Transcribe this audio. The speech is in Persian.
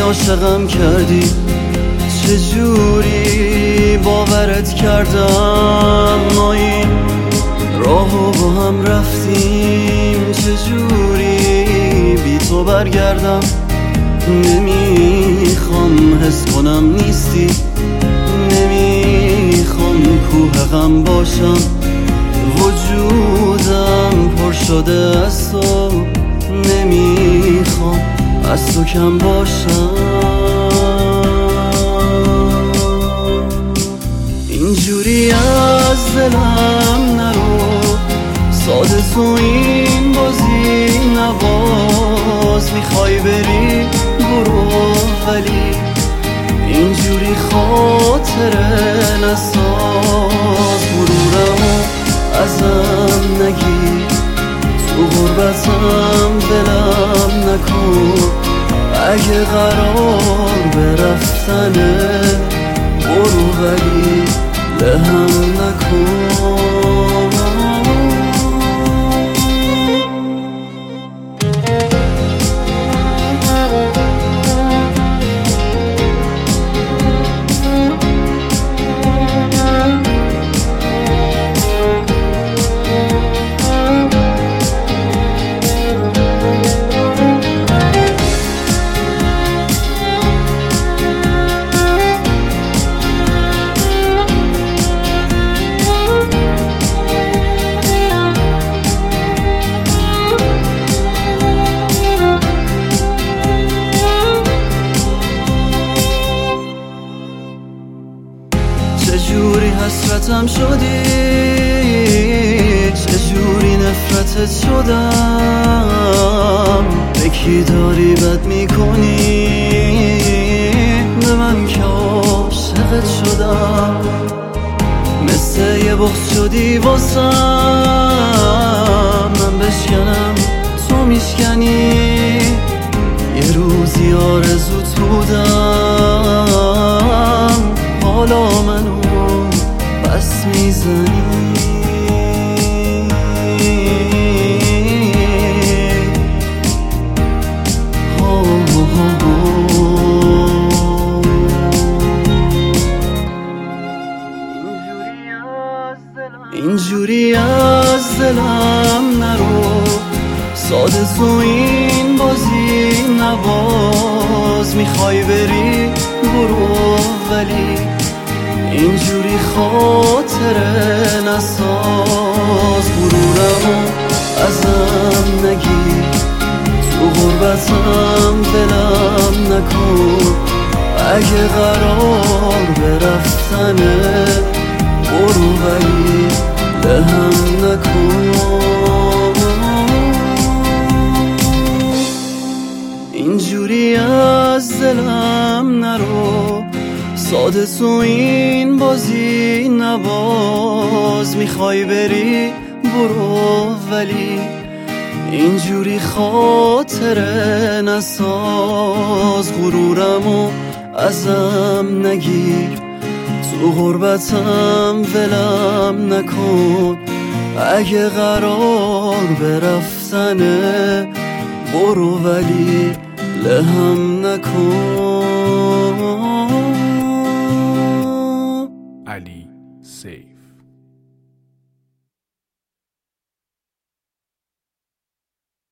عاشقم کردی، چجوری باورت کردم؟ ما این راهو با هم رفتیم، چجوری بی تو برگردم؟ نمیخوام حس کنم نیستی، نمیخوام کوه غم باشم، وجودم پر شده از تو، نمیخوام از تو کم باشم. اینجوری از دلم نرو، ساده تو این بازی نباز، میخوای بری برو، ولی اینجوری خاطره نساز. غرورمو ازم نگیر، تو غربتم دلم نکن، اگه قرار به رفتنه برو، ولی لهم نکن. چجوری حسرتم شدی، چجوری نفرتت شدم؟ به کی داری بد میکنی؟ به من که عاشقت شدم، مثل یه بغض شدی واسم، من بشکنم تو میشکنی. یه روزی آرزوت بودم، حالا منو بس میزنی. اینجوری از دلم نرو، ساده تو این بازی نباز، میخوای بری برو، ولی اینجوری خاطره نساز. غرورمو ازم نگیر، تو غربتم دلم نکن، اگه قرار به رفتنه برو، ولی لهم نکن. اینجوری از دلم نرو، ساده تو این بازی نباز، میخوای بری برو، ولی اینجوری خاطره نساز. غرورمو ازم نگیر، تو غربتم ولم نکن، اگه قرار به رفتنه برو، ولی لهم نکن. علی سیف.